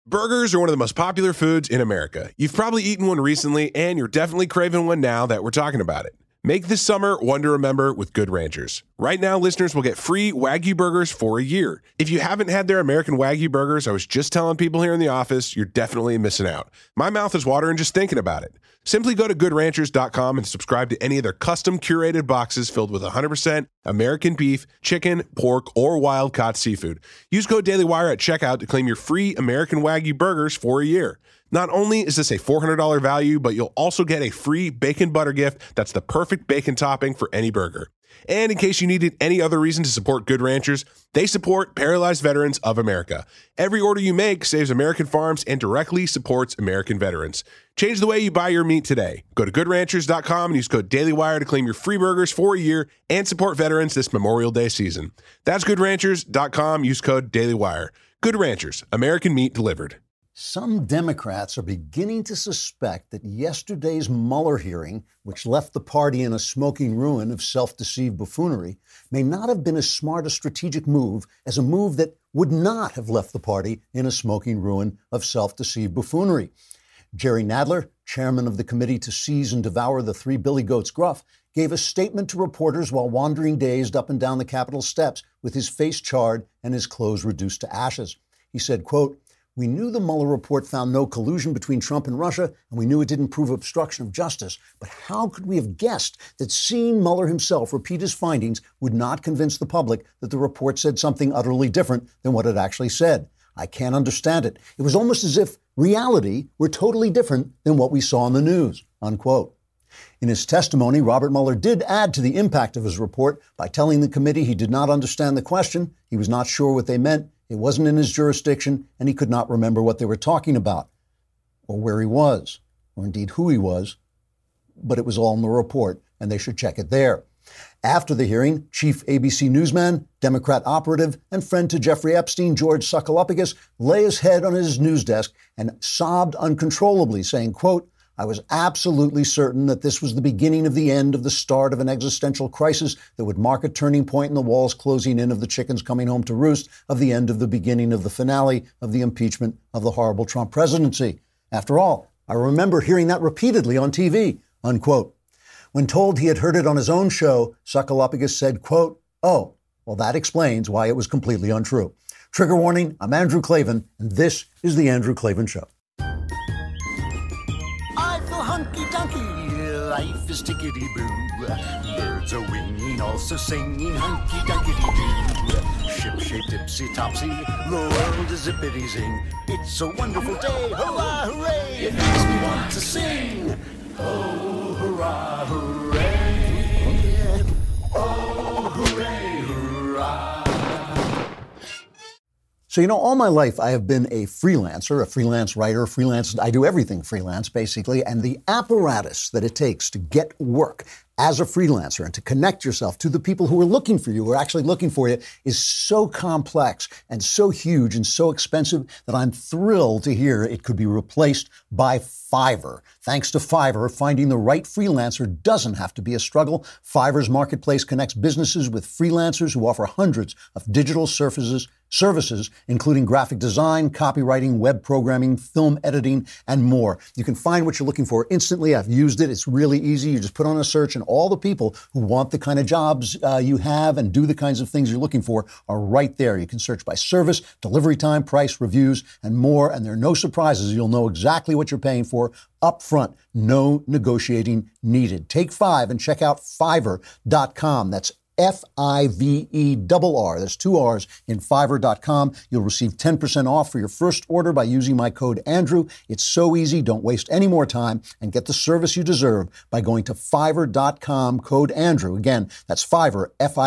Burgers are one of the most popular foods in America. You've probably eaten one recently, and you're definitely craving one now that we're talking about it. Make this summer one to remember with Good Ranchers. Right now, listeners will get free Wagyu burgers for a year. If you haven't had their American Wagyu burgers, I was just telling people here in the office, you're definitely missing out. My mouth is watering just thinking about it. Simply go to goodranchers.com and subscribe to any of their custom curated boxes filled with 100% American beef, chicken, pork, or wild-caught seafood. Use code DailyWire at checkout to claim your free American Wagyu burgers for a year. Not only is this a $400 value, but you'll also get a free bacon butter gift that's the perfect bacon topping for any burger. And in case you needed any other reason to support Good Ranchers, they support Paralyzed Veterans of America. Every order you make saves American farms and directly supports American veterans. Change the way you buy your meat today. Go to goodranchers.com and use code DailyWire to claim your free burgers for a year and support veterans this Memorial Day season. That's goodranchers.com. Use code DailyWire. Good Ranchers, American meat delivered. Some Democrats are beginning to suspect that yesterday's Mueller hearing, which left the party in a smoking ruin of self-deceived buffoonery, may not have been as smart a strategic move as a move that would not have left the party in a smoking ruin of self-deceived buffoonery. Jerry Nadler, chairman of the committee to seize and devour the three Billy Goats Gruff, gave a statement to reporters while wandering dazed up and down the Capitol steps with his face charred and his clothes reduced to ashes. He said, quote, "We knew the Mueller report found no collusion between Trump and Russia, and we knew it didn't prove obstruction of justice. But how could we have guessed that seeing Mueller himself repeat his findings would not convince the public that the report said something utterly different than what it actually said? I can't understand it. It was almost as if reality were totally different than what we saw in the news," unquote. In his testimony, Robert Mueller did add to the impact of his report by telling the committee he did not understand the question, he was not sure what they meant, it wasn't in his jurisdiction, and he could not remember what they were talking about, or where he was, or indeed who he was. But it was all in the report, and they should check it there. After the hearing, chief ABC newsman, Democrat operative, and friend to Jeffrey Epstein, George Sakalopoulos, lay his head on his news desk and sobbed uncontrollably, saying, quote, "I was absolutely certain that this was the beginning of the end of the start of an existential crisis that would mark a turning point in the walls closing in of the chickens coming home to roost, of the end of the beginning of the finale of the impeachment of the horrible Trump presidency. After all, I remember hearing that repeatedly on TV," unquote. When told he had heard it on his own show, Sakalopoulos said, quote, "Oh, well, that explains why it was completely untrue." Trigger warning, I'm Andrew Klavan, and this is The Andrew Klavan Show. I feel hunky-dunky, life is tickety-boo. Birds are winging, also singing hunky-dunky-doo. Ship-shaped, ipsy-topsy, the world is zippity-zing. It's a wonderful day, hurrah, hooray! It makes me want to sing. Oh, hurrah, hooray! Oh, hooray, hurrah! So, all my life I have been a freelancer, a freelance writer, I do everything freelance, basically, and the apparatus that it takes to get work as a freelancer and to connect yourself to the people who are looking for you, who are actually looking for you, is so complex and so huge and so expensive that I'm thrilled to hear it could be replaced by Fiverr. Thanks to Fiverr, finding the right freelancer doesn't have to be a struggle. Fiverr's marketplace connects businesses with freelancers who offer hundreds of digital services, including graphic design, copywriting, web programming, film editing, and more. You can find what you're looking for instantly. I've used it. It's really easy. You just put on a search and all the people who want the kind of jobs you have and do the kinds of things you're looking for are right there. You can search by service, delivery time, price, reviews, and more. And there are no surprises. You'll know exactly what you're paying for up front. No negotiating needed. Take 5 and check out Fiverr.com. That's Fiverr. There's 2 R's in Fiverr.com. You'll receive 10% off for your first order by using my code Andrew. It's so easy. Don't waste any more time and get the service you deserve by going to Fiverr.com, code Andrew. Again, that's Fiverr,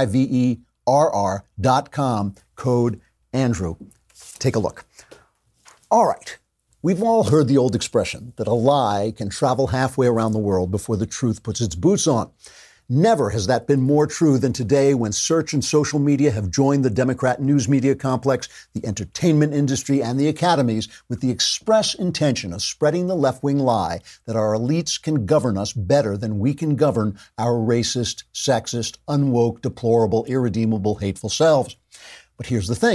Fiverr.com, code Andrew. Take a look. All right. We've all heard the old expression that a lie can travel halfway around the world before the truth puts its boots on. Never has that been more true than today when search and social media have joined the Democrat news media complex, the entertainment industry, and the academies with the express intention of spreading the left-wing lie that our elites can govern us better than we can govern our racist, sexist, unwoke, deplorable, irredeemable, hateful selves. But here's the thing.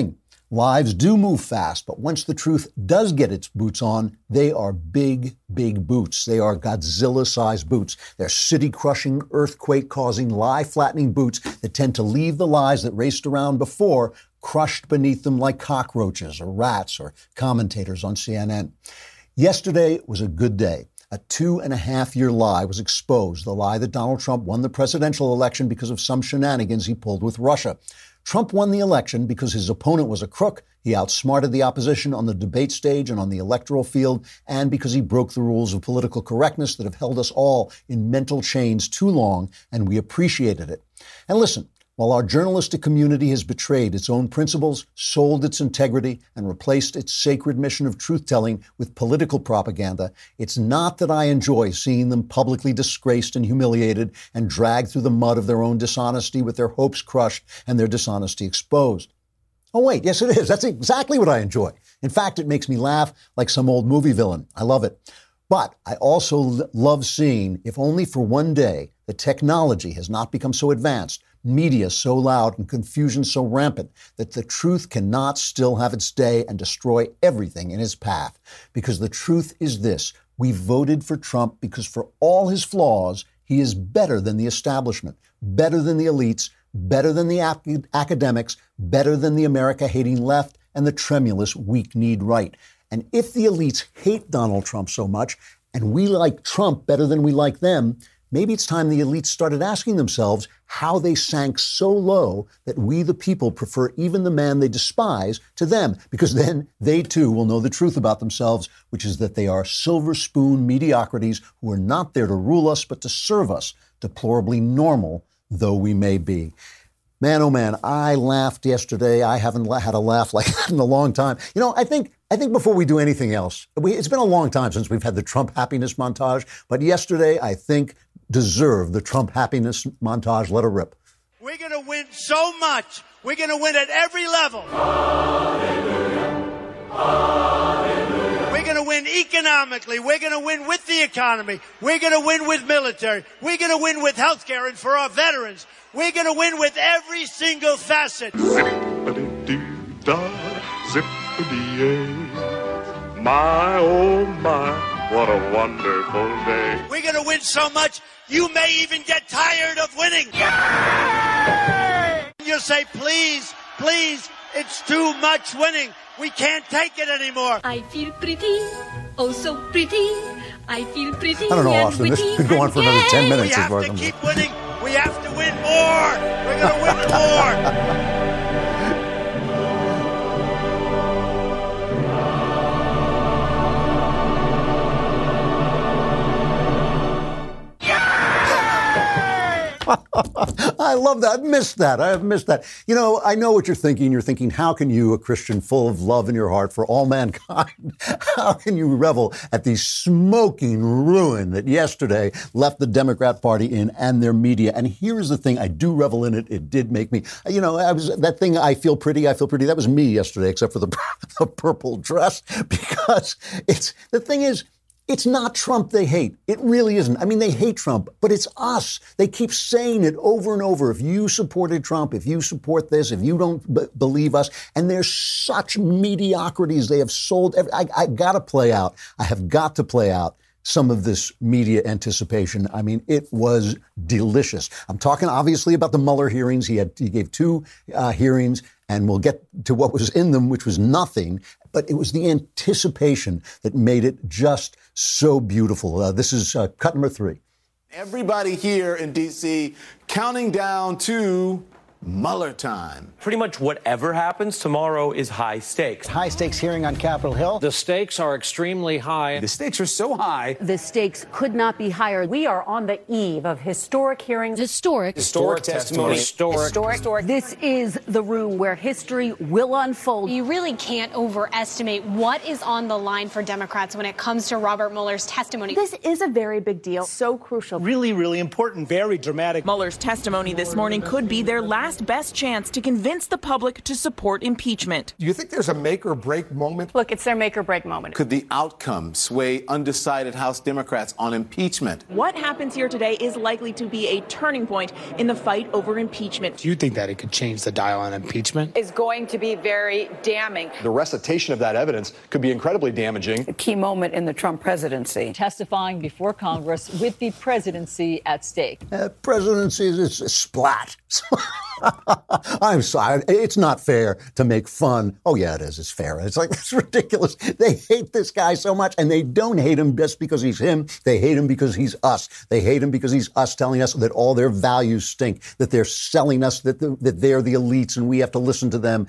Lives do move fast, but once the truth does get its boots on, they are big, big boots. They are Godzilla-sized boots. They're city-crushing, earthquake-causing, lie-flattening boots that tend to leave the lies that raced around before crushed beneath them like cockroaches or rats or commentators on CNN. Yesterday was a good day. A 2.5-year lie was exposed, the lie that Donald Trump won the presidential election because of some shenanigans he pulled with Russia. Trump won the election because his opponent was a crook, he outsmarted the opposition on the debate stage and on the electoral field, and because he broke the rules of political correctness that have held us all in mental chains too long, and we appreciated it. And listen, while our journalistic community has betrayed its own principles, sold its integrity, and replaced its sacred mission of truth-telling with political propaganda, it's not that I enjoy seeing them publicly disgraced and humiliated and dragged through the mud of their own dishonesty with their hopes crushed and their dishonesty exposed. Oh, wait, yes, it is. That's exactly what I enjoy. In fact, it makes me laugh like some old movie villain. I love it. But I also love seeing, if only for one day, that technology has not become so advanced, media so loud, and confusion so rampant that the truth cannot still have its day and destroy everything in its path. Because the truth is this: we voted for Trump because for all his flaws, he is better than the establishment, better than the elites, better than the academics, better than the America-hating left and the tremulous, weak-kneed right. And if the elites hate Donald Trump so much, and we like Trump better than we like them, maybe it's time the elites started asking themselves how they sank so low that we, the people, prefer even the man they despise to them, because then they too will know the truth about themselves, which is that they are silver spoon mediocrities who are not there to rule us but to serve us, deplorably normal though we may be. Man, oh man, I laughed yesterday. I haven't had a laugh like that in a long time. You know, I think before we do anything else, it's been a long time since we've had the Trump happiness montage, but yesterday, I think, deserved the Trump happiness montage. Let her rip. We're going to win so much. We're going to win at every level. Hallelujah. Hallelujah. We're going to win economically. We're going to win with the economy. We're going to win with military. We're going to win with health care and for our veterans. We're going to win with every single facet. Zippity-dee-dah, zippity-yay. My, oh my, what a wonderful day. We're going to win so much, you may even get tired of winning. Yay! You'll say, please, please, it's too much winning. We can't take it anymore. I feel pretty, oh so pretty. I feel pretty. I don't know, Austin. This could go on for another 10 minutes. We have to keep winning. We have to win more. We're going to win more. I love that. I missed that. You know, I know what you're thinking. You're thinking, how can you, a Christian full of love in your heart for all mankind, how can you revel at the smoking ruin that yesterday left the Democrat Party in and their media? And here's the thing. I do revel in it. It did make me, you know, that thing, I feel pretty. That was me yesterday, except for the purple dress, because the thing is, it's not Trump they hate. It really isn't. I mean, they hate Trump, but it's us. They keep saying it over and over. If you supported Trump, if you support this, if you don't believe us, and they're such mediocrities. They have sold. I have got to play out some of this media anticipation. I mean, it was delicious. I'm talking obviously about the Mueller hearings. He gave 2 hearings, and we'll get to what was in them, which was nothing. But it was the anticipation that made it just so beautiful. This is cut number 3. Everybody here in D.C. counting down to Mueller time. Pretty much whatever happens tomorrow is high stakes. High stakes hearing on Capitol Hill. The stakes are extremely high. The stakes are so high. The stakes could not be higher. We are on the eve of historic hearings. Historic testimony. Historic. This is the room where history will unfold. You really can't overestimate what is on the line for Democrats when it comes to Robert Mueller's testimony. This is a very big deal. So crucial. Really, really important. Very dramatic. Mueller's testimony this morning could be their last last best chance to convince the public to support impeachment. Do you think there's a make or break moment? Look, it's their make or break moment. Could the outcome sway undecided House Democrats on impeachment? What happens here today is likely to be a turning point in the fight over impeachment. Do you think that it could change the dial on impeachment? Is going to be very damning. The recitation of that evidence could be incredibly damaging. A key moment in the Trump presidency. Testifying before Congress with the presidency at stake. Presidency is splat. I'm sorry. It's not fair to make fun. Oh, yeah, it is. It's fair. It's like, it's ridiculous. They hate this guy so much, and they don't hate him just because he's him. They hate him because he's us. They hate him because he's us telling us that all their values stink, that they're selling us, that they're the elites and we have to listen to them.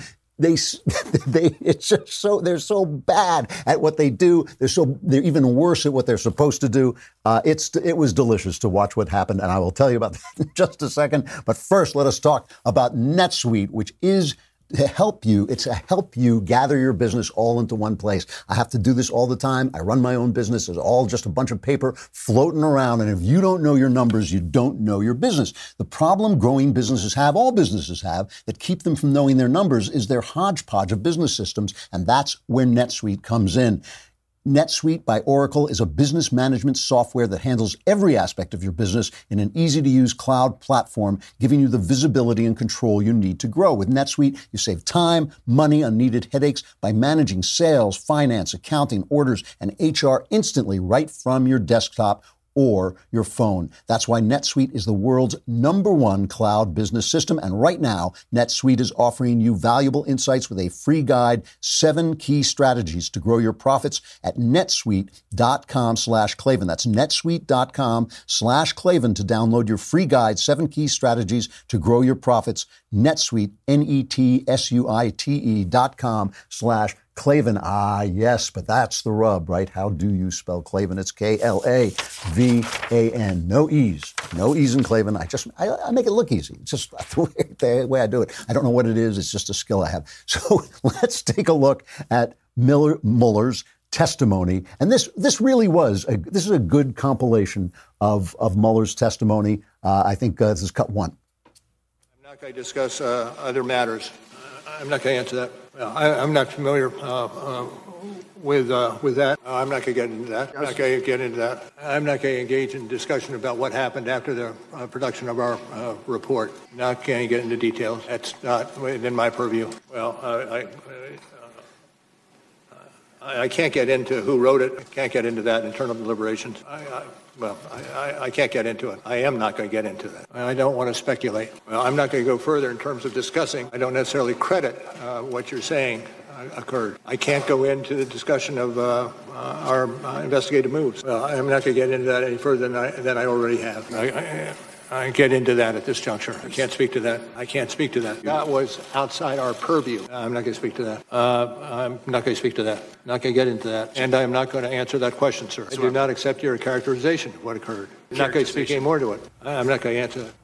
It's just so, they're so bad at what they do. They're even worse at what they're supposed to do. It was delicious to watch what happened, and I will tell you about that in just a second. But first, let us talk about NetSuite, which is to help you. It's to help you gather your business all into one place. I have to do this all the time. I run my own business. It's all just a bunch of paper floating around. And if you don't know your numbers, you don't know your business. The problem growing businesses have, all businesses have, that keep them from knowing their numbers is their hodgepodge of business systems. And that's where NetSuite comes in. NetSuite by Oracle is a business management software that handles every aspect of your business in an easy-to-use cloud platform, giving you the visibility and control you need to grow. With NetSuite, you save time, money, unneeded headaches by managing sales, finance, accounting, orders, and HR instantly right from your desktop or your phone. That's why NetSuite is the world's #1 cloud business system. And right now, NetSuite is offering you valuable insights with a free guide, 7 key strategies to grow your profits at netsuite.com/Klavan. That's netsuite.com/Klavan to download your free guide, 7 key strategies to grow your profits. NetSuite, netsuite.com/Klavan. Ah, yes, but that's the rub, right? How do you spell Klavan? It's Klavan. No E's. No E's in Klavan. I make it look easy. It's just the way I do it. I don't know what it is. It's just a skill I have. So let's take a look at Mueller's testimony. And this really was, this is a good compilation of Mueller's testimony. I think this is cut 1. I'm not going to discuss other matters. I'm not going to answer that. I'm not familiar with that. I'm not going to get into that. I'm not going to get into that. I'm not going to engage in discussion about what happened after the production of our report. Not going to get into details. That's not within my purview. Well, I can't get into who wrote it. I can't get into that, internal deliberations. I can't get into it. I am not going to get into that. I don't want to speculate. Well, I'm not going to go further in terms of discussing. I don't necessarily credit what you're saying occurred. I can't go into the discussion of our investigative moves. Well, I'm not going to get into that any further than I already have. I get into that at this juncture. I can't speak to that. I can't speak to that. That was outside our purview. I'm not going to speak to that. I'm not going to speak to that. Not going to get into that. And I'm not going to answer that question, sir. I do not accept your characterization of what occurred. I'm not going to speak any more to it. I'm not going to answer that.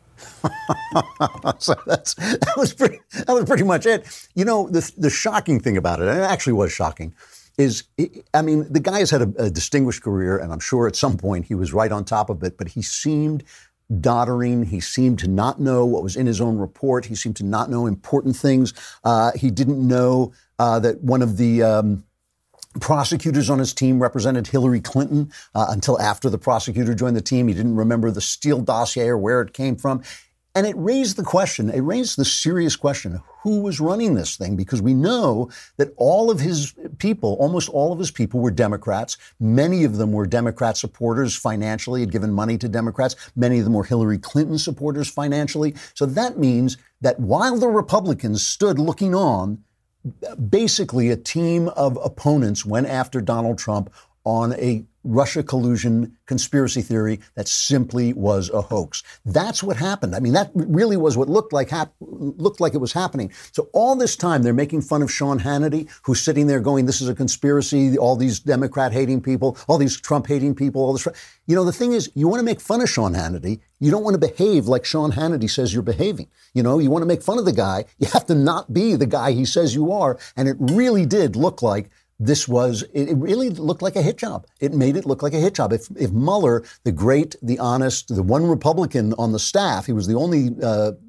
So that was pretty much it. You know, the shocking thing about it, and it actually was shocking, is, I mean, the guy has had a distinguished career, and I'm sure at some point he was right on top of it, but he seemed doddering. He seemed to not know what was in his own report. He seemed to not know important things. He didn't know that one of the prosecutors on his team represented Hillary Clinton until after the prosecutor joined the team. He didn't remember the Steele dossier or where it came from. And it raised the serious question, who was running this thing? Because we know that almost all of his people were Democrats. Many of them were Democrat supporters financially, had given money to Democrats. Many of them were Hillary Clinton supporters financially. So that means that while the Republicans stood looking on, basically a team of opponents went after Donald Trump on a Russia collusion conspiracy theory that simply was a hoax. That's what happened. I mean, that really was what looked like it was happening. So all this time they're making fun of Sean Hannity, who's sitting there going, this is a conspiracy, all these Democrat-hating people, all these Trump-hating people, all this. You know, the thing is, you want to make fun of Sean Hannity. You don't want to behave like Sean Hannity says you're behaving. You know, you want to make fun of the guy. You have to not be the guy he says you are. And it really did look like it really looked like a hit job. It made it look like a hit job. If Mueller, the great, the honest, the one Republican on the staff, he was the only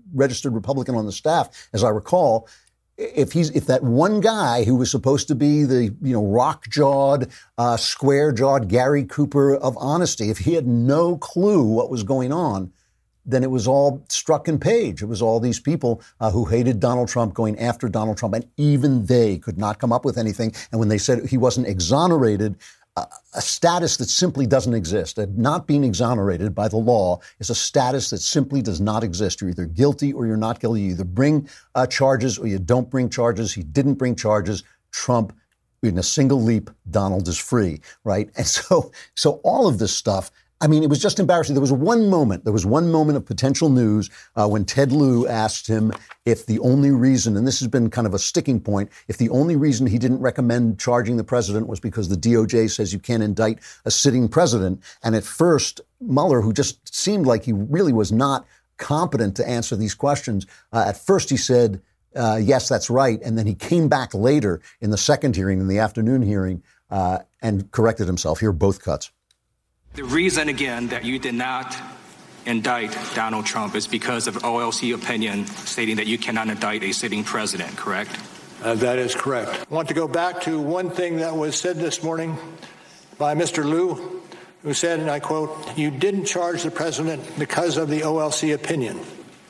registered Republican on the staff, as I recall. If that one guy who was supposed to be the, rock-jawed, square-jawed Gary Cooper of honesty, if he had no clue what was going on, then it was all Strzok and Page. It was all these people who hated Donald Trump going after Donald Trump, and even they could not come up with anything. And when they said he wasn't exonerated, a status that simply doesn't exist. Not being exonerated by the law is a status that simply does not exist. You're either guilty or you're not guilty. You either bring charges or you don't bring charges. He didn't bring charges. Trump, in a single leap, Donald is free, right? And so all of this stuff, I mean, it was just embarrassing. There was one moment of potential news when Ted Lieu asked him if the only reason, and this has been kind of a sticking point, if the only reason he didn't recommend charging the president was because the DOJ says you can't indict a sitting president. And at first, Mueller, who just seemed like he really was not competent to answer these questions, at first he said, yes, that's right. And then he came back later in the second hearing, in the afternoon hearing, and corrected himself. Here are both cuts. The reason, again, that you did not indict Donald Trump is because of OLC opinion stating that you cannot indict a sitting president, correct? That is correct. I want to go back to one thing that was said this morning by Mr. Lieu, who said, and I quote, "You didn't charge the president because of the OLC opinion."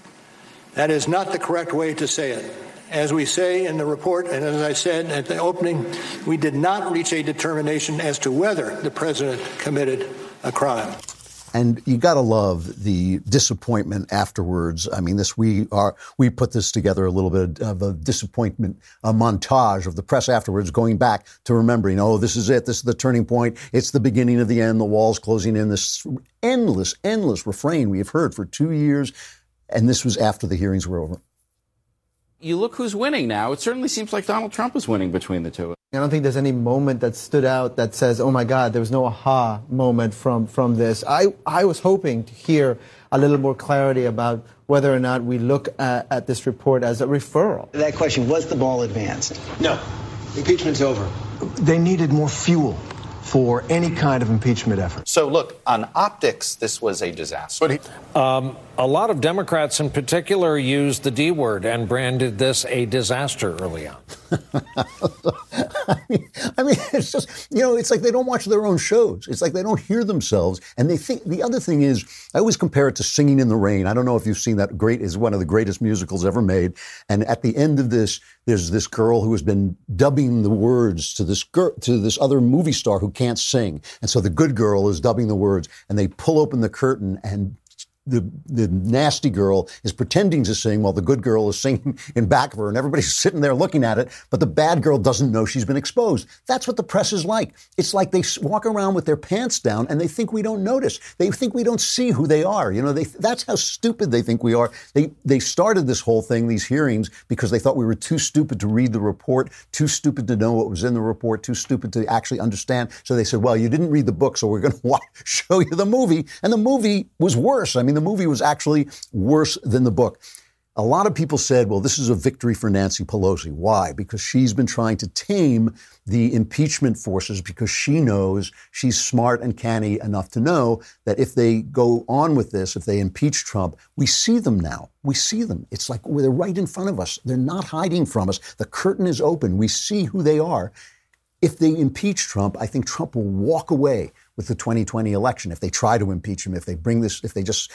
That is not the correct way to say it. As we say in the report, and as I said at the opening, we did not reach a determination as to whether the president committed a crime. And you got to love the disappointment afterwards. I mean, we put this together a little bit of a disappointment, a montage of the press afterwards, going back to remembering, oh, this is it. This is the turning point. It's the beginning of the end. The wall's closing in. This endless refrain we have heard for 2 years. And this was after the hearings were over. You look who's winning now. It certainly seems like Donald Trump is winning between the two. I don't think there's any moment that stood out that says, oh, my God, there was no aha moment from this. I was hoping to hear a little more clarity about whether or not we look at this report as a referral. That question, was the ball advanced? No. Impeachment's over. They needed more fuel for any kind of impeachment effort. So, look, on optics, this was a disaster. A lot of Democrats in particular used the D word and branded this a disaster early on. I mean, it's just, it's like they don't watch their own shows. It's like they don't hear themselves. And they think, the other thing is, I always compare it to Singing in the Rain. I don't know if you've seen that. Is one of the greatest musicals ever made. And at the end of this, there's this girl who has been dubbing the words to this other movie star who can't sing. And so the good girl is dubbing the words, and they pull open the curtain, and the nasty girl is pretending to sing while the good girl is singing in back of her, and everybody's sitting there looking at it, but the bad girl doesn't know she's been exposed. That's what the press is like. It's like they walk around with their pants down and they think we don't notice. They think we don't see who they are. That's how stupid they think we are. They started this whole thing, these hearings, because they thought we were too stupid to read the report, too stupid to know what was in the report, too stupid to actually understand. So they said, well, you didn't read the book, so we're going to show you the movie. And the movie was worse. I mean, the movie was actually worse than the book. A lot of people said, well, this is a victory for Nancy Pelosi. Why? Because she's been trying to tame the impeachment forces, because she knows she's smart and canny enough to know that if they go on with this, if they impeach Trump, we see them now. We see them. It's like they're right in front of us. They're not hiding from us. The curtain is open. We see who they are. If they impeach Trump, I think Trump will walk away with the 2020 election. If they try to impeach him, if they just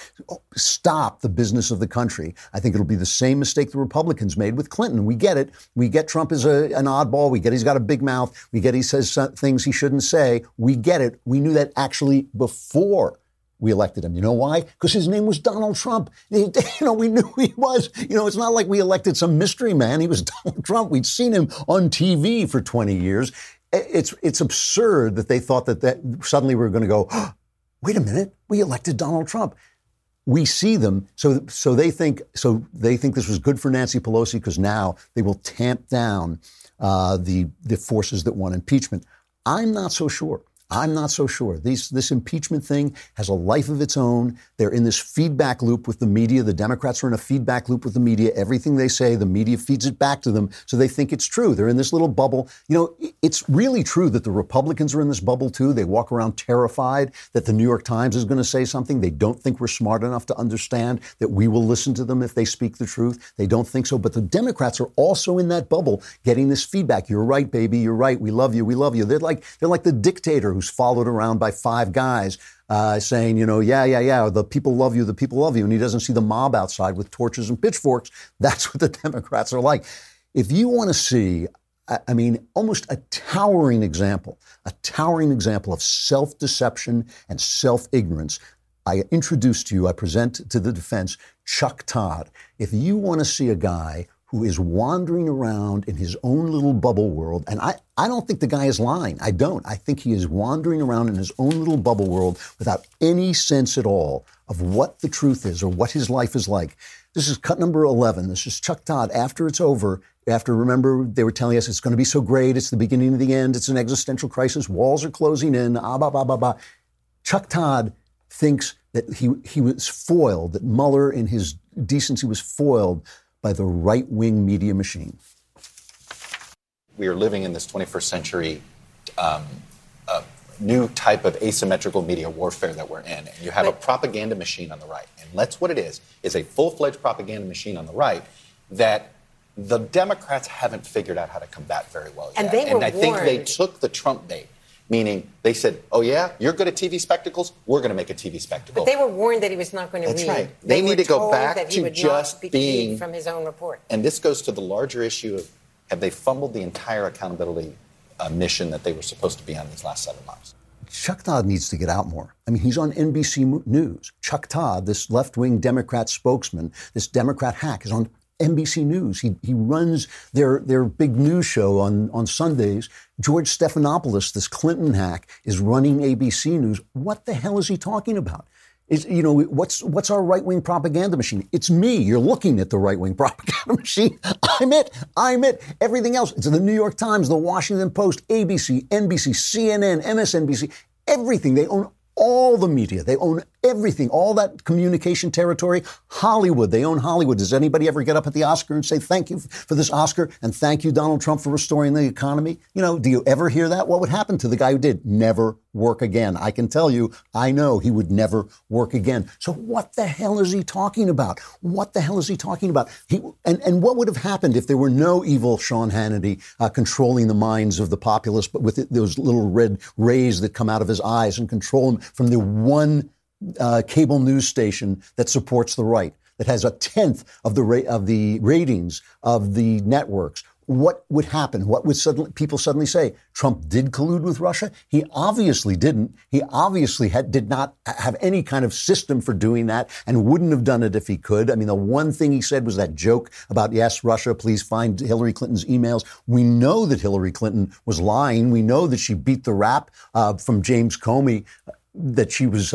stop the business of the country, I think it'll be the same mistake the Republicans made with Clinton. We get it. We get Trump as an oddball. We get he's got a big mouth. We get he says things he shouldn't say. We get it. We knew that actually before we elected him. You know why? Because his name was Donald Trump. We knew who he was. It's not like we elected some mystery man. He was Donald Trump. We'd seen him on TV for 20 years. It's absurd that they thought that suddenly we're going to go, oh, wait a minute, we elected Donald Trump. We see them, so they think this was good for Nancy Pelosi, because now they will tamp down the forces that want impeachment. I'm not so sure. I'm not so sure. This impeachment thing has a life of its own. They're in this feedback loop with the media. The Democrats are in a feedback loop with the media. Everything they say, the media feeds it back to them, so they think it's true. They're in this little bubble. You know, it's really true that the Republicans are in this bubble, too. They walk around terrified that the New York Times is going to say something. They don't think we're smart enough to understand that we will listen to them if they speak the truth. They don't think so. But the Democrats are also in that bubble, getting this feedback. You're right, baby. You're right. We love you. We love you. They're like the dictator who's followed around by five guys saying, you know, yeah, the people love you, and he doesn't see the mob outside with torches and pitchforks. That's what the Democrats are like. If you want to see, I mean, almost a towering example of self-deception and self-ignorance, I present to the defense, Chuck Todd. If you want to see a guy who is wandering around in his own little bubble world. And I don't think the guy is lying. I don't. I think he is wandering around in his own little bubble world without any sense at all of what the truth is or what his life is like. This is cut number 11. This is Chuck Todd. After it's over, remember, they were telling us it's going to be so great. It's the beginning of the end. It's an existential crisis. Walls are closing in. Chuck Todd thinks that he was foiled, that Mueller in his decency was foiled by the right-wing media machine. We are living in this 21st century new type of asymmetrical media warfare that we're in. And you have a propaganda machine on the right. And that's what it is a full-fledged propaganda machine on the right that the Democrats haven't figured out how to combat very well yet. And I think they took the Trump bait. Meaning they said, oh, yeah, you're good at TV spectacles. We're going to make a TV spectacle. But they were warned that he was not going to read. That's right. They need to go back to just being from his own report. And this goes to the larger issue of have they fumbled the entire accountability mission that they were supposed to be on these last 7 months? Chuck Todd needs to get out more. I mean, he's on NBC News. Chuck Todd, this left-wing Democrat spokesman, this Democrat hack, is on NBC News. He runs their big news show on Sundays. George Stephanopoulos, this Clinton hack, is running ABC News. What the hell is he talking about? What's our right-wing propaganda machine? It's me. You're looking at the right-wing propaganda machine. I'm it. Everything else. It's the New York Times, the Washington Post, ABC, NBC, CNN, MSNBC, everything. They own all the media. They own everything, all that communication territory. Hollywood, they own Hollywood. Does anybody ever get up at the Oscar and say, thank you for this Oscar and thank you, Donald Trump, for restoring the economy? You know, do you ever hear that? What would happen to the guy who did? Never work again. I can tell you, I know he would never work again. So what the hell is he talking about? What the hell is he talking about? And what would have happened if there were no evil Sean Hannity controlling the minds of the populace, but with those little red rays that come out of his eyes and control him from the one cable news station that supports the right, that has 1/10 of the ratings of the networks? What would happen? What would people suddenly say? Trump did collude with Russia? He obviously didn't. He obviously did not have any kind of system for doing that and wouldn't have done it if he could. I mean, the one thing he said was that joke about, yes, Russia, please find Hillary Clinton's emails. We know that Hillary Clinton was lying. We know that she beat the rap from James Comey that she was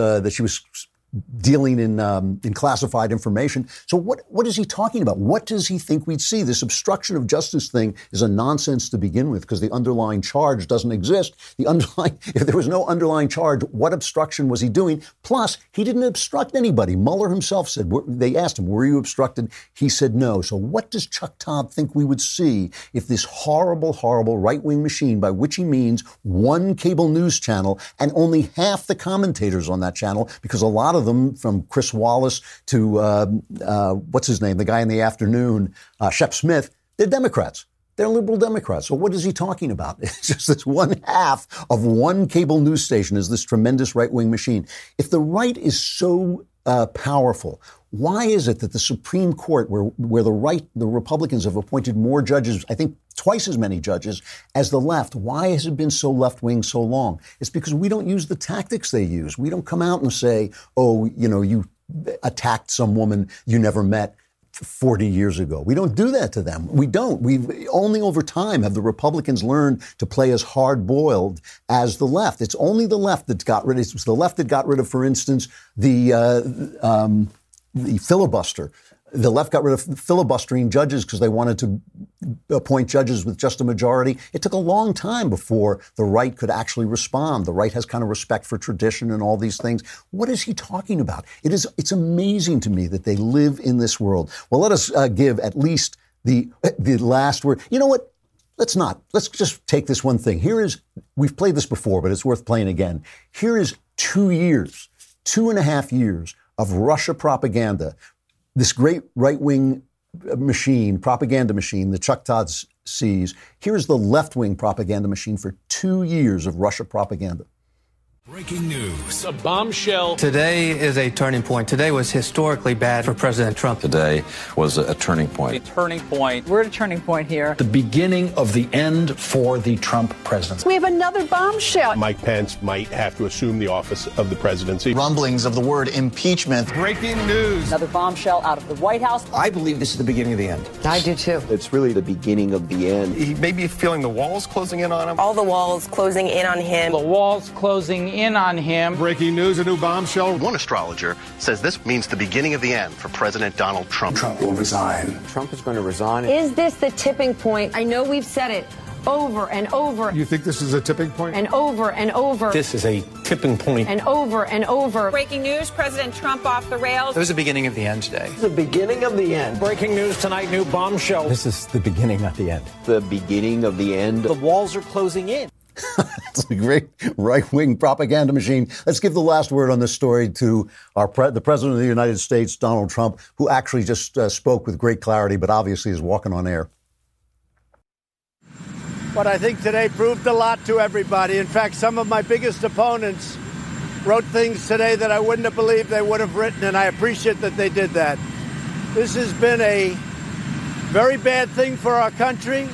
dealing in classified information. So what is he talking about? What does he think we'd see? This obstruction of justice thing is a nonsense to begin with because the underlying charge doesn't exist. If there was no underlying charge, what obstruction was he doing? Plus, he didn't obstruct anybody. Mueller himself said, they asked him, were you obstructed? He said no. So what does Chuck Todd think we would see if this horrible, horrible right-wing machine, by which he means one cable news channel and only half the commentators on that channel, because a lot of them, from Chris Wallace to, what's his name, the guy in the afternoon, Shep Smith, they're Democrats. They're liberal Democrats. So what is he talking about? It's just this one half of one cable news station is this tremendous right-wing machine. If the right is so powerful, why is it that the Supreme Court, where the Republicans have appointed more judges, I think twice as many judges as the left, why has it been so left-wing so long? It's because we don't use the tactics they use. We don't come out and say, oh, you attacked some woman you never met 40 years ago. We don't do that to them. We don't. We've only over time have the Republicans learned to play as hard-boiled as the left. It's only the left that got rid of, it's the left that got rid of, for instance, the filibuster. The left got rid of filibustering judges because they wanted to appoint judges with just a majority. It took a long time before the right could actually respond. The right has kind of respect for tradition and all these things. What is he talking about? It's amazing to me that they live in this world. Well, let us give at least the last word. You know what? Let's not. Let's just take this one thing. We've played this before, but it's worth playing again. Here is 2.5 years of Russia propaganda. This great right-wing propaganda machine that Chuck Todd sees. Here's the left-wing propaganda machine for 2 years of Russia propaganda. Breaking news. A bombshell. Today is a turning point. Today was historically bad for President Trump. Today was a turning point. A turning point. We're at a turning point here. The beginning of the end for the Trump presidency. We have another bombshell. Mike Pence might have to assume the office of the presidency. Rumblings of the word impeachment. Breaking news. Another bombshell out of the White House. I believe this is the beginning of the end. I do too. It's really the beginning of the end. He may be feeling the walls closing in on him. All the walls closing in on him. The walls closing in on him. Breaking news, a new bombshell. One astrologer says this means the beginning of the end for President Donald Trump. Trump will resign. Trump is going to resign. Is this the tipping point? I know we've said it over and over. You think this is a tipping point? And over and over. This is a tipping point. And over and over. Breaking news, President Trump off the rails. It was the beginning of the end today. The beginning of the end. Breaking news tonight, new bombshell. This is the beginning of the end. The beginning of the end. The walls are closing in. It's a great right-wing propaganda machine. Let's give the last word on this story to the President of the United States, Donald Trump, who actually just spoke with great clarity, but obviously is walking on air. What I think today proved a lot to everybody. In fact, some of my biggest opponents wrote things today that I wouldn't have believed they would have written, and I appreciate that they did that. This has been a very bad thing for our country.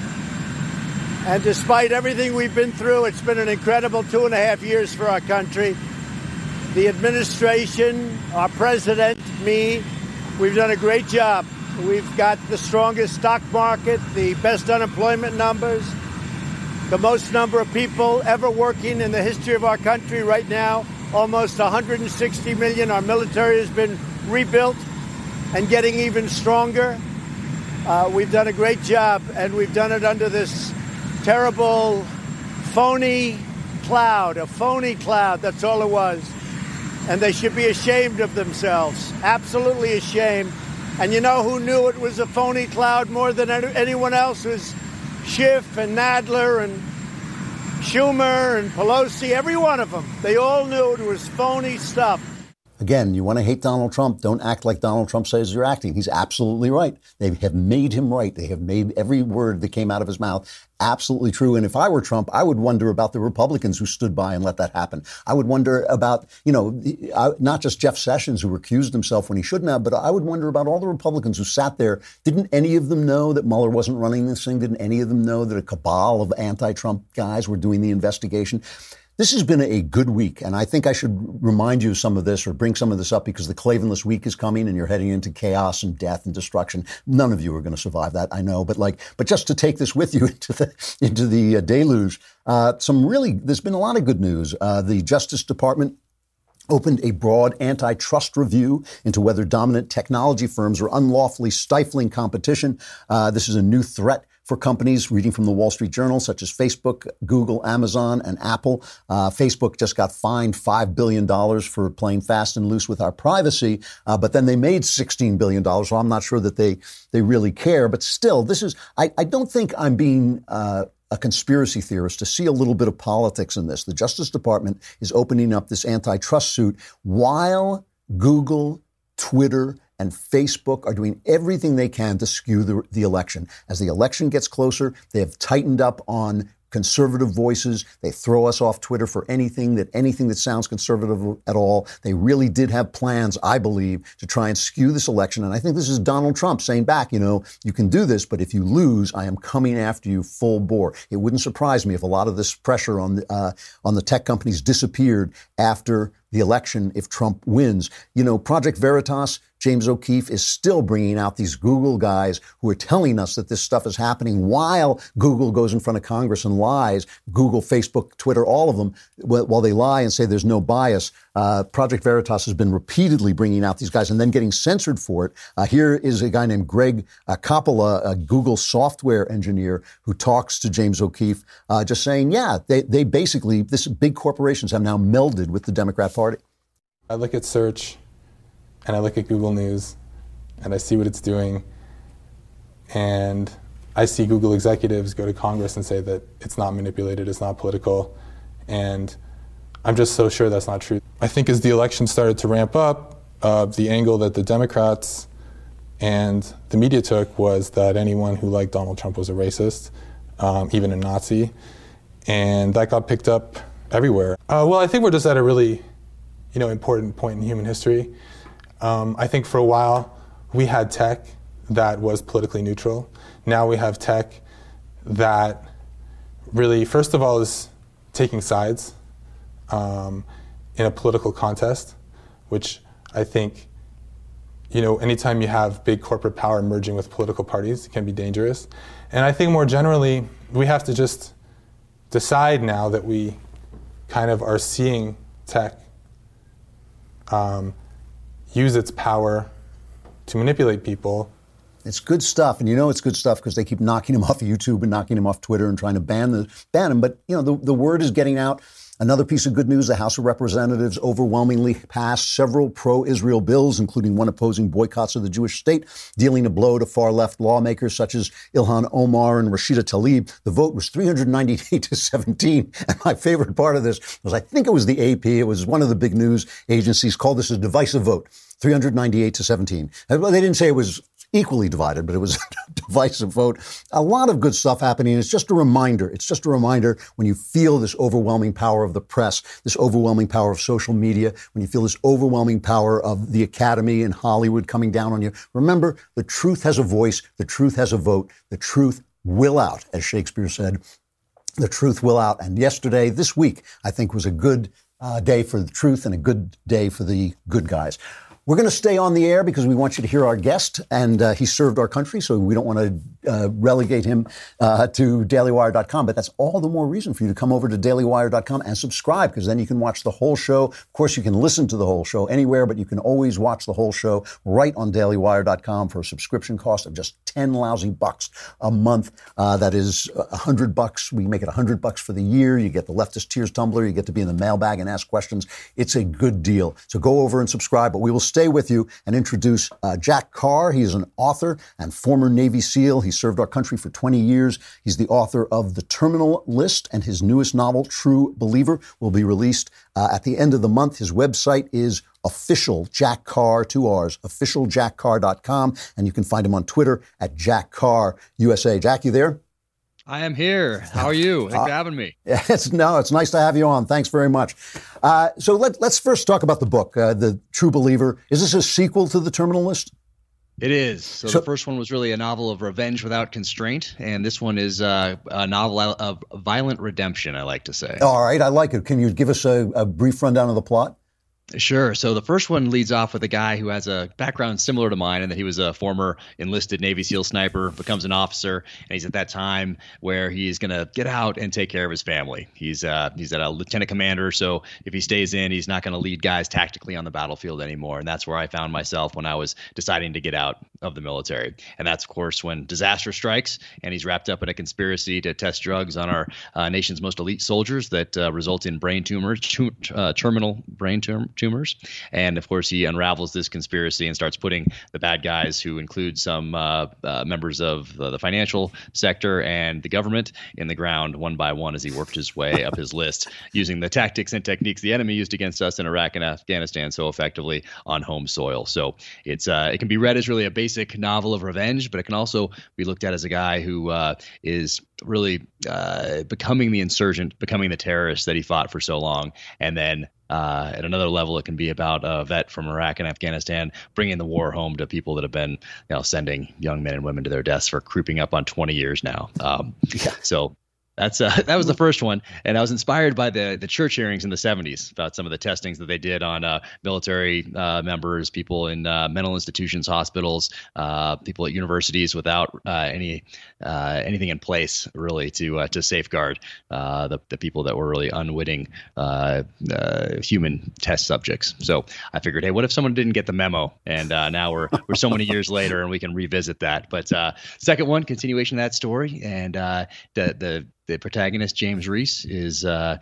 And despite everything we've been through, it's been an incredible 2.5 years for our country. The administration, our president, me, we've done a great job. We've got the strongest stock market, the best unemployment numbers, the most number of people ever working in the history of our country right now, almost 160 million. Our military has been rebuilt and getting even stronger. We've done a great job, and we've done it under this terrible, phony cloud, that's all it was. And they should be ashamed of themselves, absolutely ashamed. And you know who knew it was a phony cloud more than anyone else? It was Schiff and Nadler and Schumer and Pelosi, every one of them. They all knew it was phony stuff. Again, you want to hate Donald Trump, don't act like Donald Trump says you're acting. He's absolutely right. They have made him right. They have made every word that came out of his mouth absolutely true. And if I were Trump, I would wonder about the Republicans who stood by and let that happen. I would wonder about, not just Jeff Sessions, who recused himself when he shouldn't have, but I would wonder about all the Republicans who sat there. Didn't any of them know that Mueller wasn't running this thing? Didn't any of them know that a cabal of anti-Trump guys were doing the investigation? This has been a good week, and I think I should remind you of some of this or bring some of this up because the Klavanless week is coming and you're heading into chaos and death and destruction. None of you are going to survive that, I know, but just to take this with you into the deluge, there's been a lot of good news. The Justice Department opened a broad antitrust review into whether dominant technology firms are unlawfully stifling competition. This is a new threat for companies, reading from the Wall Street Journal, such as Facebook, Google, Amazon, and Apple. Facebook just got fined $5 billion for playing fast and loose with our privacy, but then they made $16 billion, so I'm not sure that they really care. But still, I don't think I'm being a conspiracy theorist to see a little bit of politics in this. The Justice Department is opening up this antitrust suit while Google, Twitter, and Facebook are doing everything they can to skew the election. As the election gets closer, they have tightened up on conservative voices. They throw us off Twitter for anything that sounds conservative at all. They really did have plans, I believe, to try and skew this election. And I think this is Donald Trump saying back, you can do this, but if you lose, I am coming after you full bore. It wouldn't surprise me if a lot of this pressure on the tech companies disappeared after the election if Trump wins. Project Veritas, James O'Keefe is still bringing out these Google guys who are telling us that this stuff is happening while Google goes in front of Congress and lies. Google, Facebook, Twitter, all of them, while they lie and say there's no bias. Project Veritas has been repeatedly bringing out these guys and then getting censored for it. Here is a guy named Greg Coppola, a Google software engineer, who talks to James O'Keefe, just saying, yeah, they basically, this big corporations have now melded with the Democrat Party. I look at search and I look at Google News and I see what it's doing, and I see Google executives go to Congress and say that it's not manipulated, it's not political, and I'm just so sure that's not true. I think as the election started to ramp up, the angle that the Democrats and the media took was that anyone who liked Donald Trump was a racist, even a Nazi, and that got picked up everywhere. Well, I think we're just at a really, important point in human history. I think for a while we had tech that was politically neutral. Now we have tech that really, first of all, is taking sides in a political contest, which I think, anytime you have big corporate power merging with political parties, it can be dangerous. And I think more generally, we have to just decide now that we kind of are seeing tech use its power to manipulate people. It's good stuff, and it's good stuff because they keep knocking him off YouTube and knocking him off Twitter and trying to ban him. But the word is getting out. Another piece of good news: the House of Representatives overwhelmingly passed several pro-Israel bills, including one opposing boycotts of the Jewish state, dealing a blow to far-left lawmakers such as Ilhan Omar and Rashida Tlaib. The vote was 398 to 17. And my favorite part of this was, I think it was the AP. It was one of the big news agencies called this a divisive vote. 398 to 17. They didn't say it was equally divided, but it was a divisive vote. A lot of good stuff happening. It's just a reminder. It's just a reminder when you feel this overwhelming power of the press, this overwhelming power of social media, when you feel this overwhelming power of the Academy and Hollywood coming down on you. Remember, the truth has a voice. The truth has a vote. The truth will out, as Shakespeare said. The truth will out. And yesterday, this week, I think was a good day for the truth and a good day for the good guys. We're going to stay on the air because we want you to hear our guest, and he served our country, so we don't want to relegate him to dailywire.com. But that's all the more reason for you to come over to dailywire.com and subscribe, because then you can watch the whole show. Of course, you can listen to the whole show anywhere, but you can always watch the whole show right on dailywire.com for a subscription cost of just 10 lousy bucks a month. That is $100. We make it $100 for the year. You get the Leftist Tears tumbler. You get to be in the mailbag and ask questions. It's a good deal. So go over and subscribe, but we will stay with you and introduce Jack Carr. He is an author and former Navy SEAL. He served our country for 20 years. He's the author of The Terminal List, and his newest novel, True Believer, will be released at the end of the month. His website is Official Jack Carr, 2 R's, officialjackcarr.com, and you can find him on Twitter at Jack Carr USA. Jack, you there? I am here. How are you? Thanks for having me. It's nice to have you on. Thanks very much. So let's first talk about the book, The True Believer. Is this a sequel to The Terminal List? It is. So the first one was really a novel of revenge without constraint, and this one is a novel of violent redemption, I like to say. All right, I like it. Can you give us a brief rundown of the plot? Sure. So the first one leads off with a guy who has a background similar to mine in that he was a former enlisted Navy SEAL sniper, becomes an officer, and he's at that time where he's going to get out and take care of his family. He's at a lieutenant commander, so if he stays in, he's not going to lead guys tactically on the battlefield anymore. And that's where I found myself when I was deciding to get out of the military. And that's, of course, when disaster strikes, and he's wrapped up in a conspiracy to test drugs on our nation's most elite soldiers that result in brain tumors, terminal brain tumors. And of course, he unravels this conspiracy and starts putting the bad guys, who include some members of the financial sector and the government, in the ground one by one as he worked his way up his list, using the tactics and techniques the enemy used against us in Iraq and Afghanistan so effectively on home soil. So it can be read as really a basic novel of revenge, but it can also be looked at as a guy who is really becoming the insurgent, becoming the terrorist that he fought for so long. And then at another level, it can be about a vet from Iraq and Afghanistan bringing the war home to people that have been, sending young men and women to their deaths for creeping up on 20 years now. So That was the first one, and I was inspired by the church hearings in the 70s about some of the testings that they did on military members, people in mental institutions, hospitals, people at universities without anything in place really to safeguard the people that were really unwitting human test subjects. So I figured, hey, what if someone didn't get the memo? And now we're so many years later, and we can revisit that. But second one, continuation of that story, and the protagonist, James Reese, is it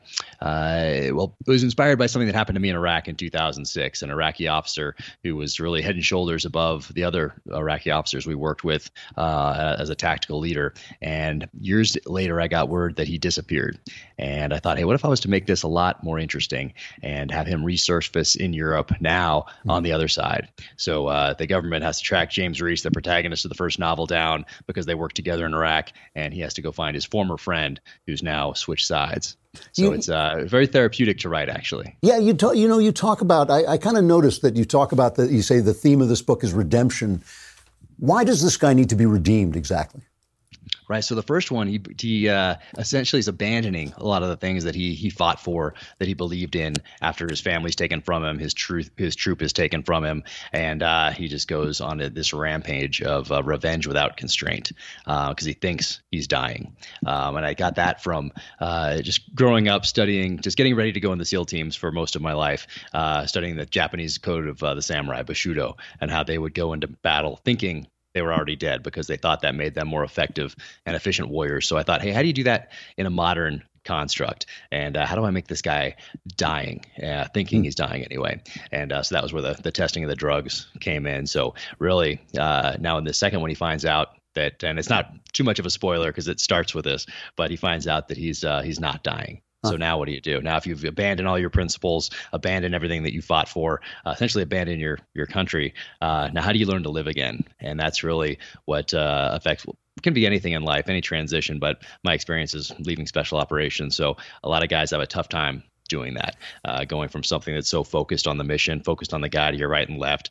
was inspired by something that happened to me in Iraq in 2006. An Iraqi officer who was really head and shoulders above the other Iraqi officers we worked with as a tactical leader. And years later, I got word that he disappeared. And I thought, hey, what if I was to make this a lot more interesting and have him resurface in Europe now on the other side? So the government has to track James Reese, the protagonist of the first novel, down because they worked together in Iraq, and he has to go find his former friend who's now switched sides. So it's very therapeutic to write, actually. Yeah, you talk about, I kind of noticed that you talk about you say the theme of this book is redemption. Why does this guy need to be redeemed exactly? Right. So the first one, he essentially is abandoning a lot of the things that he fought for, that he believed in after his family's taken from him, his troop is taken from him, and he just goes on this rampage of revenge without constraint because he thinks he's dying. And I got that from just growing up studying, just getting ready to go in the SEAL teams for most of my life, studying the Japanese code of the samurai, Bushido, and how they would go into battle thinking they were already dead because they thought that made them more effective and efficient warriors. So I thought, hey, how do you do that in a modern construct? And how do I make this guy dying, thinking he's dying anyway? And so that was where the testing of the drugs came in. So really now in the second one, he finds out that, and it's not too much of a spoiler because it starts with this, but he finds out that he's not dying. So now what do you do? Now, if you've abandoned all your principles, abandoned everything that you fought for, essentially abandoned your country, now how do you learn to live again? And that's really what affects can be anything in life, any transition. But my experience is leaving special operations. So a lot of guys have a tough time doing that, going from something that's so focused on the mission, focused on the guy to your right and left.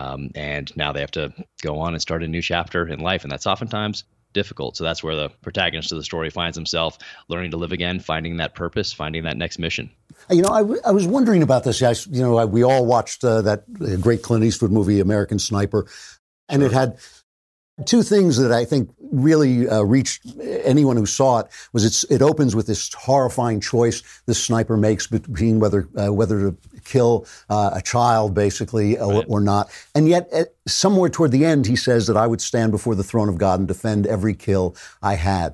And now they have to go on and start a new chapter in life. And that's oftentimes difficult. So that's where the protagonist of the story finds himself learning to live again, finding that purpose, finding that next mission. You know, I was wondering about this. We all watched that great Clint Eastwood movie, American Sniper, and it had two things that I think really reached anyone who saw it. Was it opens with this horrifying choice this sniper makes between whether to kill a child, basically, or not. And yet, somewhere toward the end, he says that I would stand before the throne of God and defend every kill I had.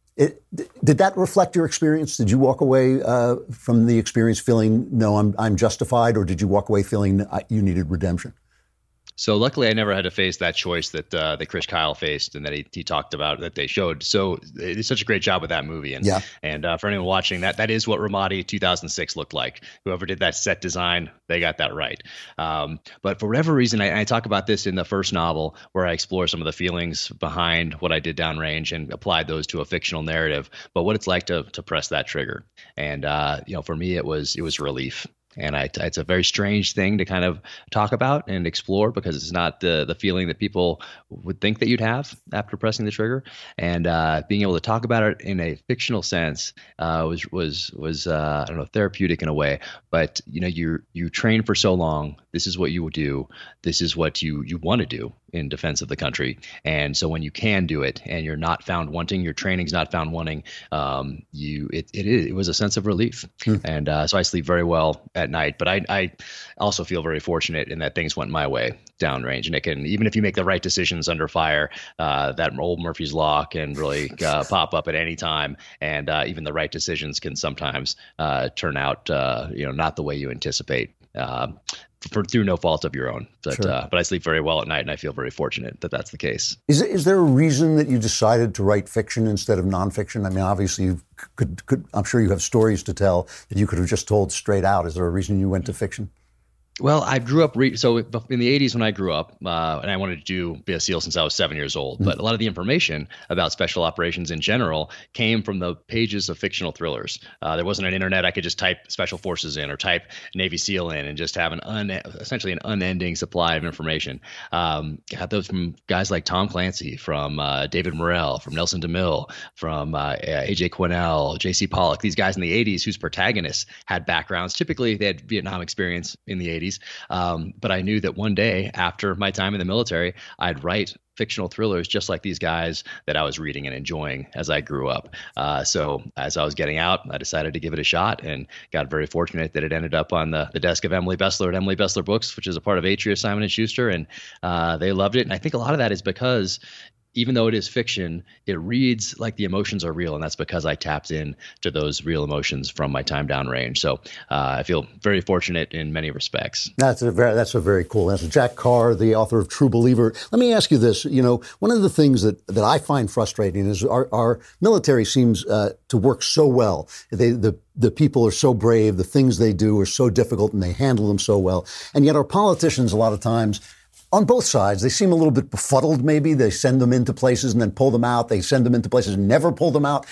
Did that reflect your experience? Did you walk away from the experience feeling, no, I'm justified, or did you walk away feeling you needed redemption? So luckily, I never had to face that choice that Chris Kyle faced and that he talked about, that they showed. So it did such a great job with that movie. And for anyone watching, that is what Ramadi 2006 looked like. Whoever did that set design, they got that right. But for whatever reason, I talk about this in the first novel, where I explore some of the feelings behind what I did downrange and applied those to a fictional narrative. But what it's like to press that trigger. And for me, it was relief. And it's a very strange thing to kind of talk about and explore, because it's not the feeling that people would think that you'd have after pressing the trigger. And being able to talk about it in a fictional sense was I don't know, therapeutic in a way. But you train for so long. This is what you will do. This is what you want to do in defense of the country. And so when you can do it and you're not found wanting, your training's not found wanting, it was a sense of relief. And so I sleep very well at night. But I also feel very fortunate in that things went my way downrange. And it can, even if you make the right decisions under fire, that old Murphy's Law can really pop up at any time. And even the right decisions can sometimes turn out, not the way you anticipate. Through no fault of your own. But I sleep very well at night, and I feel very fortunate that that's the case. Is there a reason that you decided to write fiction instead of nonfiction? I mean, obviously, you could I'm sure you have stories to tell that you could have just told straight out. Is there a reason you went to fiction? Well, I grew up, so in the 80s when I grew up, and I wanted to be a SEAL since I was 7 years old, but a lot of the information about special operations in general came from the pages of fictional thrillers. There wasn't an internet. I could just type Special Forces in or type Navy SEAL in and just have essentially an unending supply of information. Got those from guys like Tom Clancy, from David Morrell, from Nelson DeMille, from A.J. Quinnell, J.C. Pollock, these guys in the 80s whose protagonists had backgrounds. Typically, they had Vietnam experience in the 80s. But I knew that one day after my time in the military, I'd write fictional thrillers just like these guys that I was reading and enjoying as I grew up. So as I was getting out, I decided to give it a shot and got very fortunate that it ended up on the desk of Emily Bessler at Emily Bessler Books, which is a part of Atria Simon & Schuster. And they loved it. And I think a lot of that is because even though it is fiction, it reads like the emotions are real. And that's because I tapped in to those real emotions from my time downrange. So I feel very fortunate in many respects. That's a very cool answer. Jack Carr, the author of True Believer. Let me ask you this. You know, one of the things that I find frustrating is our military seems to work so well. The people are so brave. The things they do are so difficult and they handle them so well. And yet our politicians, a lot of times, on both sides, they seem a little bit befuddled, maybe. They send them into places and then pull them out. They send them into places and never pull them out.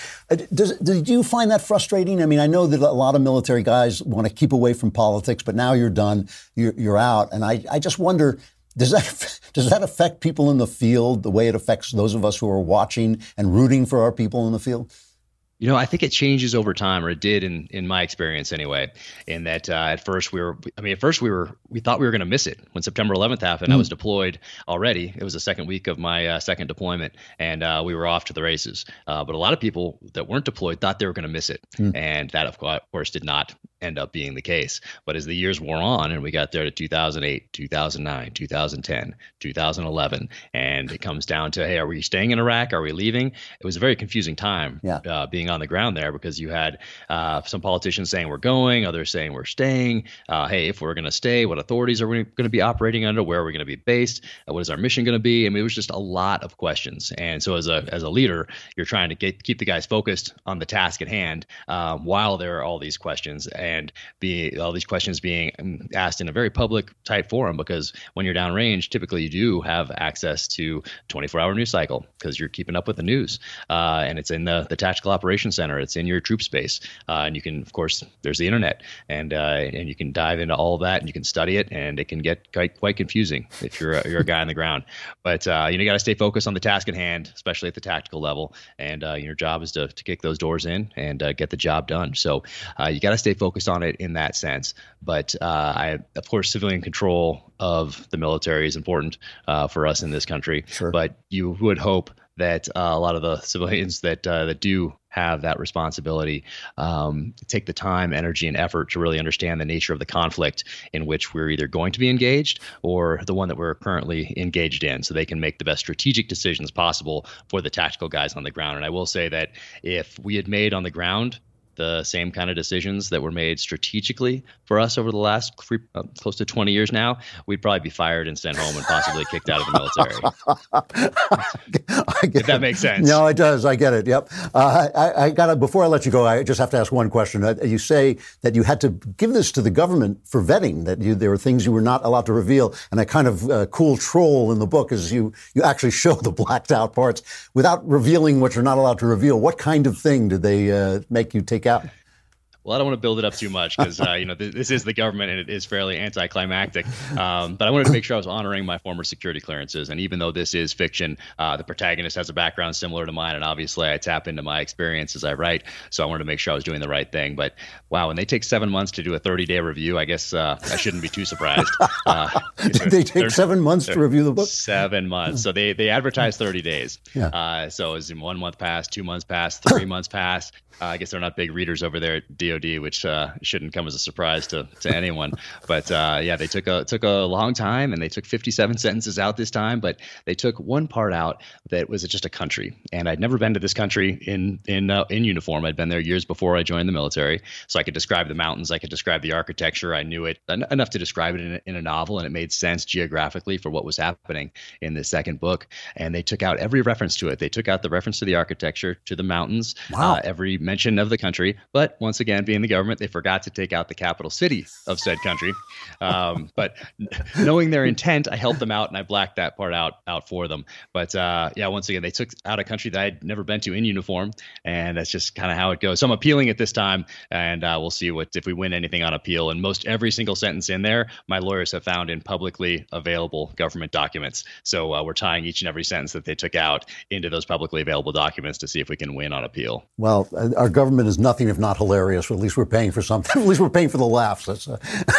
Did you find that frustrating? I mean, I know that a lot of military guys want to keep away from politics, but now you're done, you're out. And I just wonder, does that affect people in the field the way it affects those of us who are watching and rooting for our people in the field? You know, I think it changes over time, or it did in my experience anyway, in that at first we thought we were going to miss it. When September 11th happened, I was deployed already. It was the second week of my second deployment, and we were off to the races. But a lot of people that weren't deployed thought they were going to miss it. And that, of course, did not end up being the case. But as the years wore on and we got there to 2008, 2009, 2010, 2011, and it comes down to, hey, are we staying in Iraq? Are we leaving? It was a very confusing time being on the ground there, because you had some politicians saying we're going, others saying we're staying. Hey, if we're going to stay, what authorities are we going to be operating under? Where are we going to be based? What is our mission going to be? I mean, it was just a lot of questions. And so as a leader, you're trying to keep the guys focused on the task at hand while there are all these questions, and all these questions being asked in a very public type forum, because when you're downrange, typically you do have access to 24-hour news cycle because you're keeping up with the news. And it's in the Tactical Operations Center. It's in your troop space. And you can, of course, there's the internet, and you can dive into all of that and you can study it, and it can get quite confusing if you're a guy on the ground. But you got to stay focused on the task at hand, especially at the tactical level. And your job is to kick those doors in and get the job done. So you got to stay focused on it in that sense. But of course, civilian control of the military is important for us in this country. Sure. But you would hope that a lot of the civilians that do have that responsibility take the time, energy, and effort to really understand the nature of the conflict in which we're either going to be engaged or the one that we're currently engaged in, so they can make the best strategic decisions possible for the tactical guys on the ground. And I will say that if we had made on the ground the same kind of decisions that were made strategically for us over the last close to 20 years now, we'd probably be fired and sent home and possibly kicked out of the military. If that makes sense. No, it does. I get it. Yep. Before I let you go, I just have to ask one question. You say that you had to give this to the government for vetting, that there were things you were not allowed to reveal. And a kind of cool troll in the book is you actually show the blacked out parts without revealing what you're not allowed to reveal. What kind of thing did they make you take out? Well, I don't want to build it up too much because, this is the government and it is fairly anticlimactic. But I wanted to make sure I was honoring my former security clearances. And even though this is fiction, the protagonist has a background similar to mine. And obviously I tap into my experience as I write. So I wanted to make sure I was doing the right thing. But wow, when they take 7 months to do a 30-day review, I guess I shouldn't be too surprised. Did they take 7 months to review the book? 7 months. So they advertise 30 days. Yeah. So as in 1 month passed, 2 months passed, 3 months passed. I guess they're not big readers over there at DOD, which shouldn't come as a surprise to anyone. But they took a long time, and they took 57 sentences out this time. But they took one part out that was just a country, and I'd never been to this country in uniform. I'd been there years before I joined the military, so I could describe the mountains, I could describe the architecture. I knew it enough to describe it in a novel, and it made sense geographically for what was happening in the second book. And they took out every reference to it. They took out the reference to the architecture, to the mountains, every mention of the country. But once again, being the government, they forgot to take out the capital city of said country. But knowing their intent, I helped them out and I blacked that part out for them. But once again, they took out a country that I'd never been to in uniform, and that's just kind of how it goes. So I'm appealing it this time, and we'll see if we win anything on appeal. And most every single sentence in there, my lawyers have found in publicly available government documents. So we're tying each and every sentence that they took out into those publicly available documents to see if we can win on appeal. Well, our government is nothing if not hilarious. Or at least we're paying for something. At least we're paying for the laughs. That's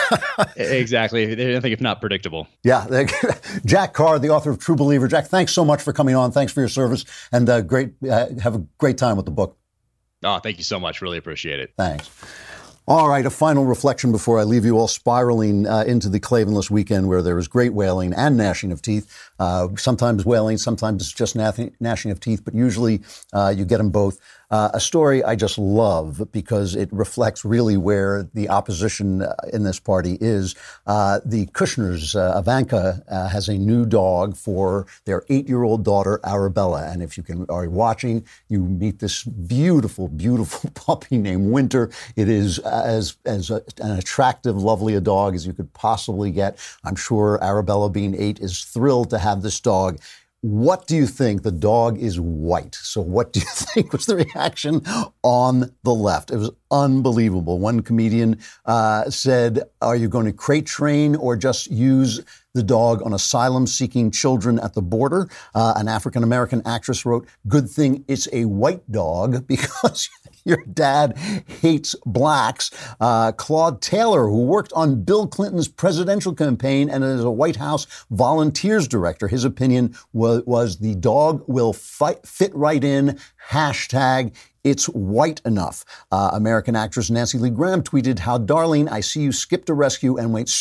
exactly. Anything if not predictable. Yeah. Jack Carr, the author of True Believer. Jack, thanks so much for coming on. Thanks for your service, and have a great time with the book. Oh, thank you so much. Really appreciate it. Thanks. All right, a final reflection before I leave you all spiraling into the Klavanless weekend, where there is great wailing and gnashing of teeth. Sometimes wailing, sometimes it's just gnashing of teeth, but usually you get them both. A story I just love because it reflects really where the opposition in this party is. The Kushners, Ivanka, has a new dog for their 8-year-old daughter, Arabella. And if you are watching, you meet this beautiful, beautiful puppy named Winter. It is as an attractive, lovely a dog as you could possibly get. I'm sure Arabella, being 8, is thrilled to have this dog. What do you think? The dog is white. So what do you think was the reaction on the left? It was unbelievable. One comedian said, are you going to crate train or just use the dog on asylum-seeking children at the border? An African-American actress wrote, good thing it's a white dog because your dad hates blacks. Claude Taylor, who worked on Bill Clinton's presidential campaign and is a White House volunteers director, his opinion was the dog will fit right in. Hashtag it's white enough. American actress Nancy Lee Graham tweeted, how darling, I see you skipped a rescue and went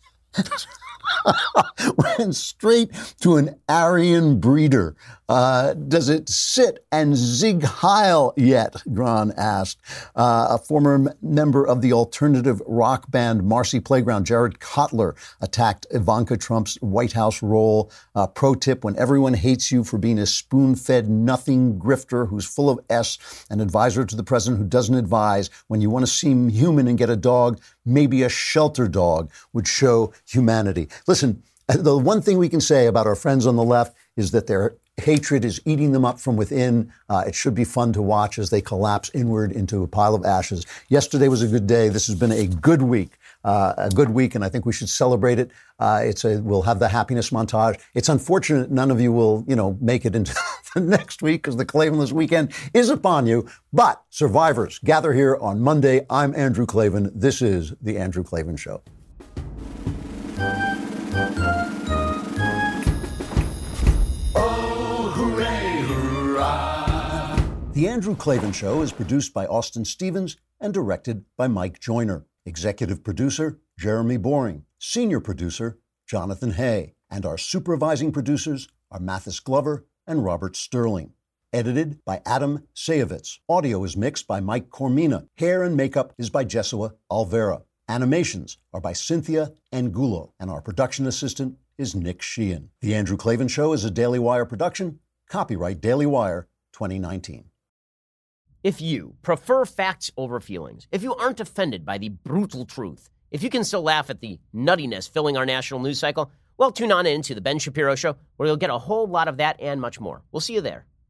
straight to an Aryan breeder. Does it sit and zig heil yet? Gran asked. A former member of the alternative rock band Marcy Playground, Jared Cutler, attacked Ivanka Trump's White House role. Pro tip, when everyone hates you for being a spoon-fed nothing grifter who's full of S, an advisor to the president who doesn't advise, when you want to seem human and get a dog, maybe a shelter dog would show humanity. Listen, the one thing we can say about our friends on the left is that their hatred is eating them up from within. It should be fun to watch as they collapse inward into a pile of ashes. Yesterday was a good day. This has been a good week. And I think we should celebrate it. We'll have the happiness montage. It's unfortunate none of you will, make it into the next week because the Klavanless weekend is upon you. But survivors, gather here on Monday. I'm Andrew Klavan. This is The Andrew Klavan Show. The Andrew Klavan Show is produced by Austin Stevens and directed by Mike Joyner. Executive producer, Jeremy Boring. Senior producer, Jonathan Hay. And our supervising producers are Mathis Glover and Robert Sterling. Edited by Adam Sayevitz. Audio is mixed by Mike Cormina. Hair and makeup is by Jesua Alvera. Animations are by Cynthia Angulo. And our production assistant is Nick Sheehan. The Andrew Klavan Show is a Daily Wire production. Copyright Daily Wire 2019. If you prefer facts over feelings, if you aren't offended by the brutal truth, if you can still laugh at the nuttiness filling our national news cycle, well, tune on in to The Ben Shapiro Show, where you'll get a whole lot of that and much more. We'll see you there.